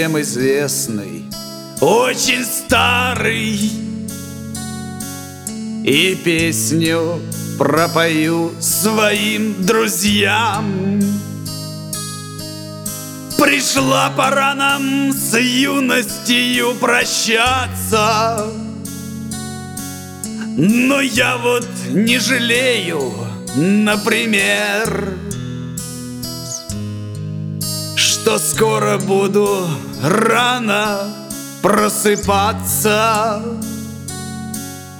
всем известный, очень старый, и песню пропою своим друзьям. Пришла пора нам с юностью прощаться, но я вот не жалею, например, что скоро буду рано просыпаться.